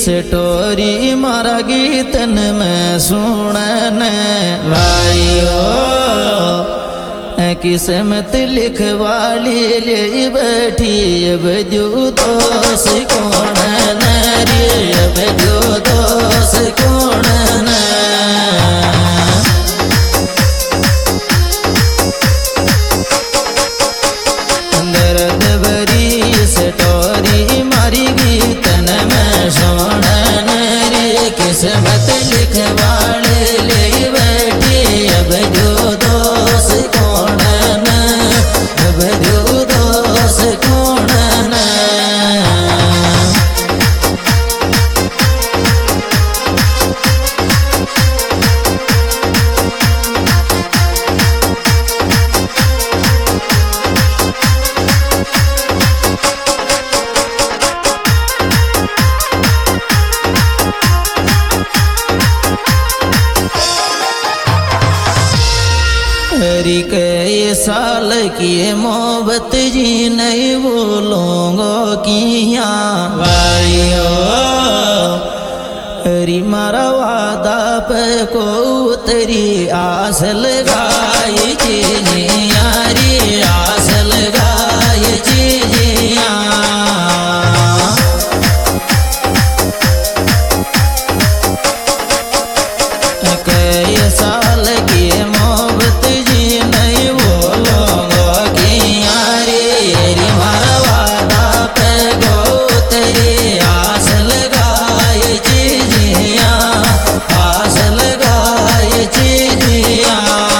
Story मारा गीतन में सुनन भाइयों किस्मत लिखवाली ले बैठी अब जो दोष कौन रे अब जो दोष कौन दर्द भरी स्टोरी मारी गीतन में सुनन रे किस्मत लिखवाली ले बैठी अब जो दोष कौन अब जो दोष कौन हरी कई साल की मोहब्बत जी नहीं बोलूँगो किया भाइयों हरी मारा वादा पे को तेरी आस लगाई चीजिया रे आस लगाई चीजिया कई साल की मोहब्बत जी नहीं बोलूँगो किया रे मारा वादा पे गो तेरी आस लगाई चीजिया आस लगाई चीजिया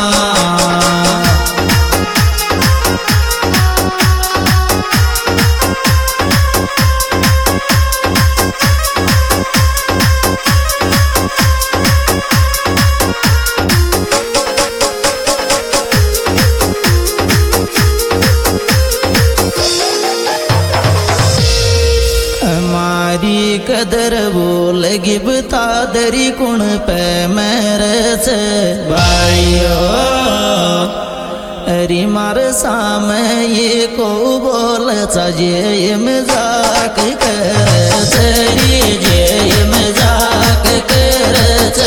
हमारी कदर बोलगी बता दरी कुण पे मेरे से भाइयों अरे मार सामे ये को बोल सजे ये मजाक कर चरी जे ये मजाक कर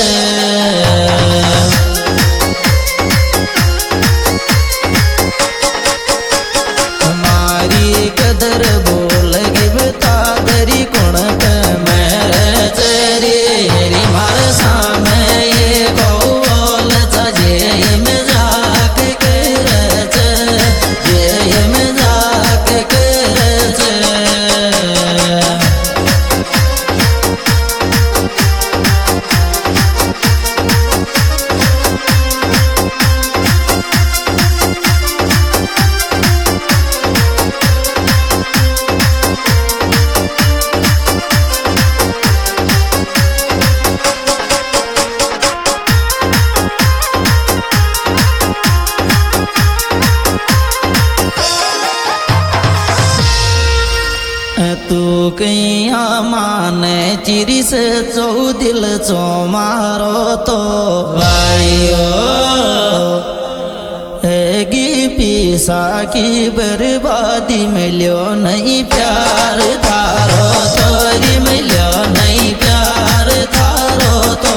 हमारी कदर बोलगी बता दरी कुण पे मेरे चरी मार सामे ये को बोल सजे ये मजाक कर ये मजाक कर तू कैया माने चिरी से चौ दिल चो मारो तो भाइयों हैगी पीसा की बर्बादी मिलो नहीं प्यार थारो तोरी मिलो नहीं प्यार थारो तो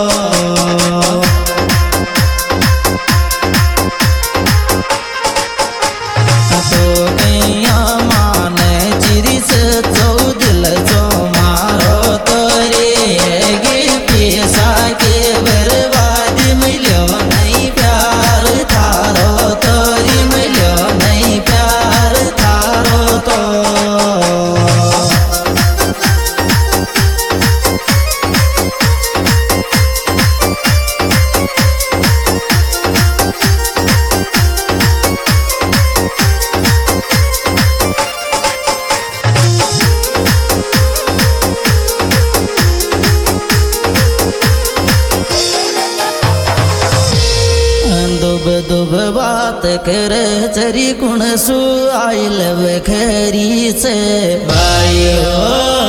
दुब बात कर चरी कुण सु आइल खरी से भाइयों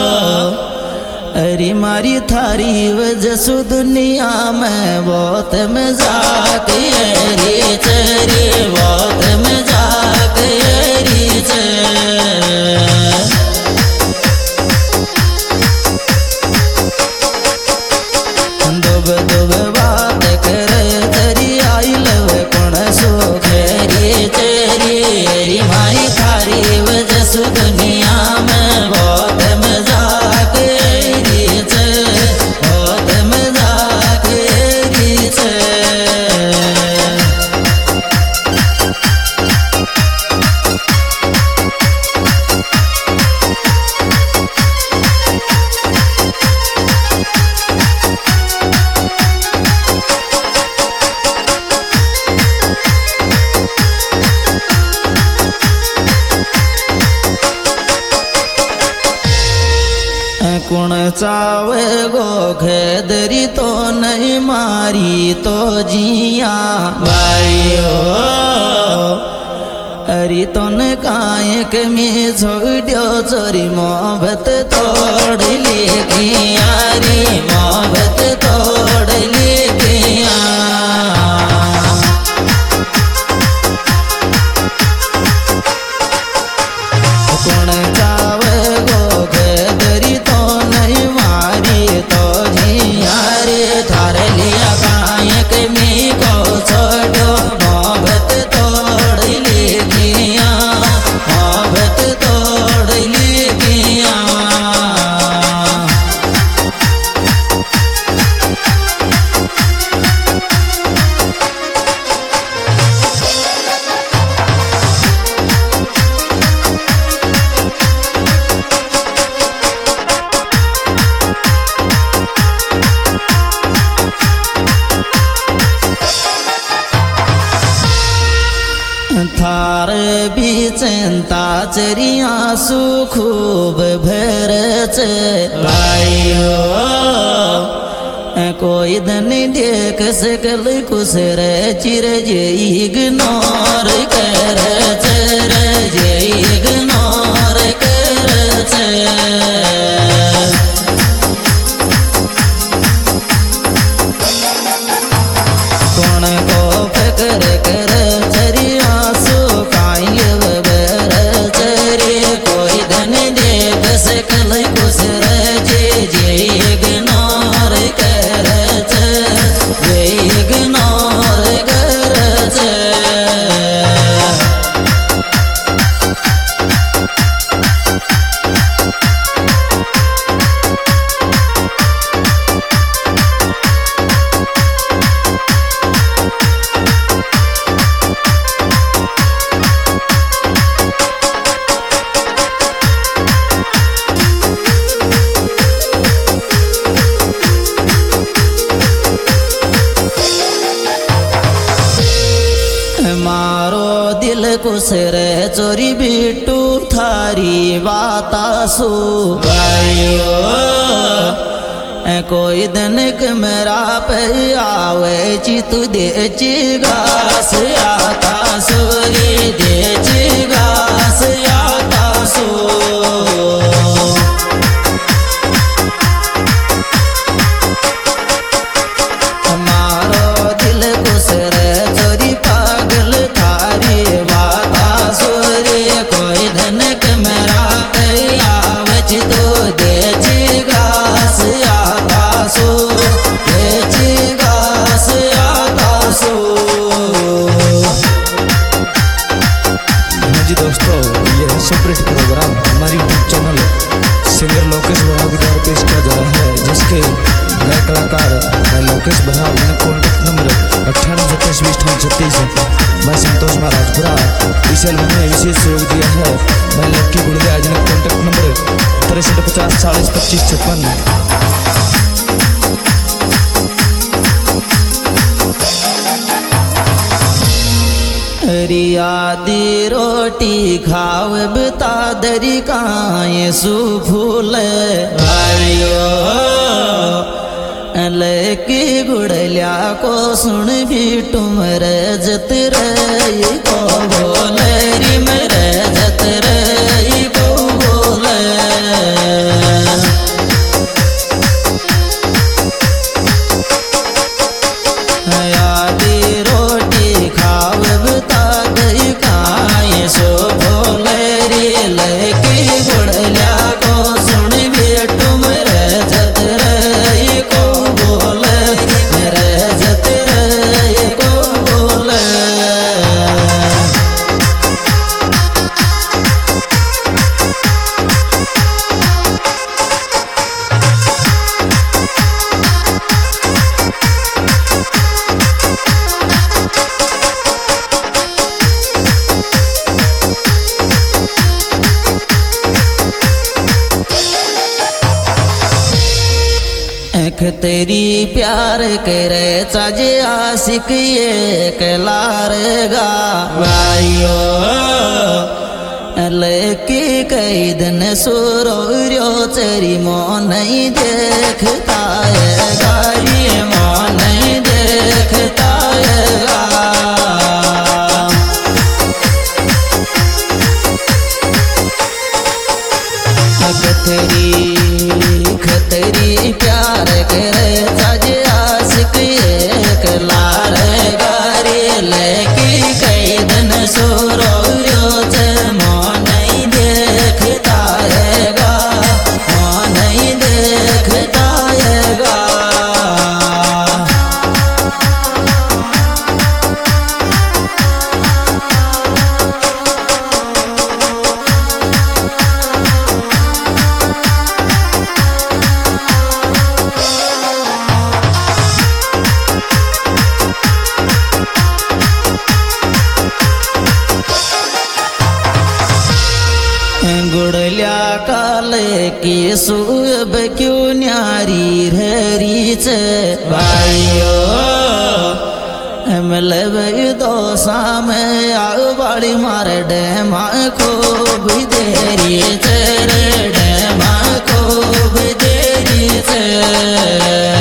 अरे मारी थारी वजह सु दुनिया में बहुत मजाक रे चरी बहुत मजाक रे चावे गो खेदरी तो नहीं मारी तो जिया भाइयो अरी तो न काये के में छोड़ो चोरी मोहब्बत तोड़ ले यारी मोहब्बत तोड़ ले कौन चावे गो खेदरी तो नहीं मारी तो जिया रे थार लिया काये के में को छोड़ो मोहब्बत तोड़ ले मोहब्बत तोड़ ले थार बीचंता चरी आंसू खूब भरच भाइयो कोई धन देख सकल कुछ रे चिर जे इग्नोर कर जे इग्नोर कर कौन को फिक्र कर मारो दिल कुसर चोरी बिट्टू थारी बातासु भाइयो कोई दिन मेरा पे आवे चितु दे चिगास आता सूरी दे चिगास आता सो सुपरहिट प्रोग्राम हमारी यूट्यूब चैनल सिंगर लोकेश बहाव द्वारा पेश किया जा रहा है, जिसके गायक कलाकार मैं लोकेश बहाव। कॉन्टैक्ट नंबर 98272036 मैं संतोष महाराजपुरा। इस एल्बम में विशेष सहयोग दिया है मैं लक्की गुड़िया। Contact number 6350 40 25 56। रियादी रोटी खाव बता दरी काए सुफूल भाइयो लकी गुड़लिया को सुन भी तुम रजत रही को बोले री में रजत रही को बोले यादी रोटी खाव बता दरी काए सो बोले री लकी गुड़लिया को सुन भी तुम रजत रही को बोले रजत रही को बोले। तेरी प्यार करे चाजे आशिक ये कलारेगा भाइयो लेके कई दिन सुरोर्यो तेरी मोन नहीं देखता है गारी मोन नहीं देखता है खतरी प्यार करे सज आशिक एक लार गारी लेके कई दिन सुरोर्यो ते मोन नहीं देखता हैगा मोन नहीं देखता हैगा गुड़लिया काले की सुब क्यों न्यारी रहरी से भाइयो मतलब दो सामे आग बाड़ी मारे डेमा को भी देरी तेरे डेमा को भी देरी से